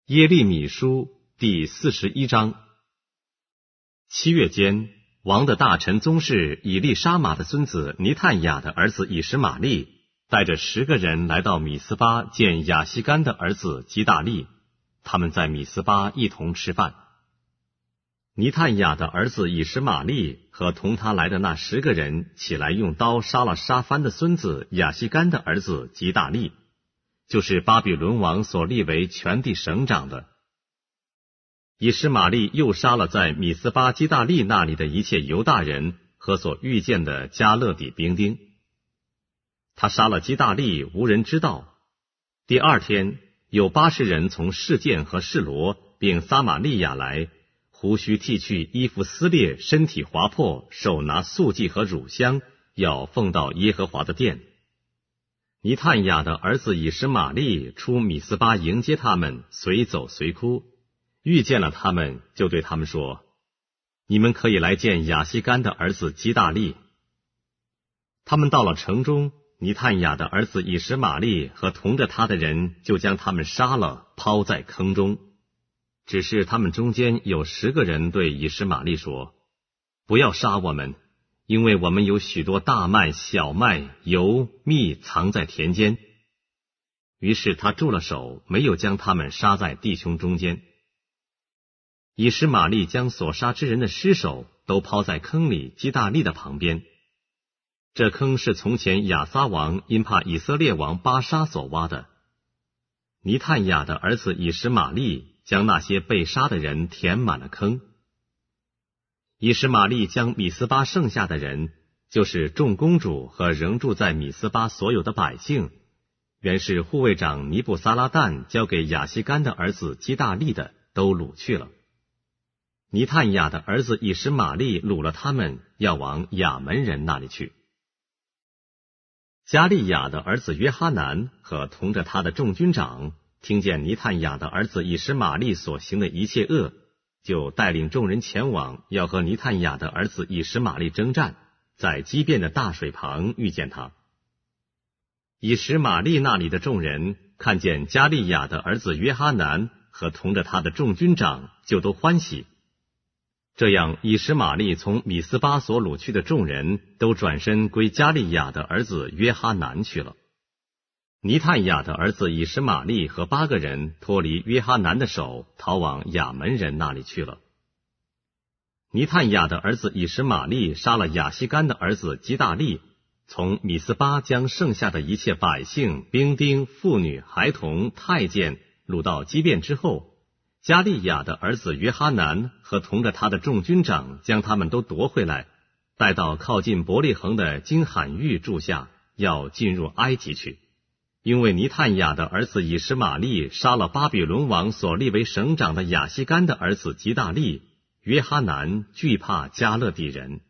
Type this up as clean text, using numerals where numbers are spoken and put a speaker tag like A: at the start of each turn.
A: 耶利米书第41章。7月间，王的大臣宗室以利沙玛的孙子尼探雅的儿子以实玛利带着10个人来到米斯巴见亚西干的儿子基大利，他们在米斯巴一同吃饭。尼探雅的儿子以实玛利和同他来的那10个人起来，用刀杀了沙番的孙子亚西干的儿子基大利，就是巴比伦王所立为全地省长的。以实玛利又杀了在米斯巴基大利那里的一切犹大人和所遇见的加勒底兵丁。他杀了基大利，无人知道。第2天，有80人从示剑和示罗并撒玛利亚来，胡须剃去，衣服撕裂，身体划破，手拿素祭和乳香，要奉到耶和华的殿。尼探雅的儿子以实玛利出米斯巴迎接他们，随走随哭，遇见了他们，就对他们说：你们可以来见亚西干的儿子基大利。他们到了城中，尼探雅的儿子以实玛利和同着他的人就将他们杀了，抛在坑中。只是他们中间有10个人对以实玛利说：不要杀我们，因为我们有许多大麦、小麦、油、蜜藏在田间。于是他住了手，没有将他们杀在弟兄中间。以实玛利将所杀之人的尸首都抛在坑里基大利的旁边。这坑是从前亚撒王因怕以色列王巴沙所挖的。尼探雅的儿子以实玛利将那些被杀的人填满了坑。以实玛利将米斯巴剩下的人，就是众公主和仍住在米斯巴所有的百姓，原是护卫长尼布撒拉旦交给亚西干的儿子基大利的，都掳去了。尼探雅的儿子以实玛利掳了他们，要往亚门人那里去。加利亚的儿子约哈南和同着他的众军长听见尼探雅的儿子以实玛利所行的一切恶，就带领众人前往，要和尼探雅的儿子以实玛利征战，在基遍的大水旁遇见他。以实玛利那里的众人看见加利亚的儿子约哈南和同着他的众军长，就都欢喜。这样，以实玛利从米斯巴所掳去的众人都转身归加利亚的儿子约哈南去了。尼探雅的儿子以实玛利和8个人脱离约哈南的手，逃往亚门人那里去了。尼探雅的儿子以实玛利杀了亚西干的儿子基大利，从米斯巴将剩下的一切百姓、兵丁、妇女、孩童、太监掳到基遍之后，加利亚的儿子约哈南和同着他的众军长将他们都夺回来，带到靠近伯利恒的金罕玉住下，要进入埃及去。因为尼探雅的儿子以实玛利杀了巴比伦王所立为省长的亚西干的儿子基大利，约哈南惧怕加勒底人。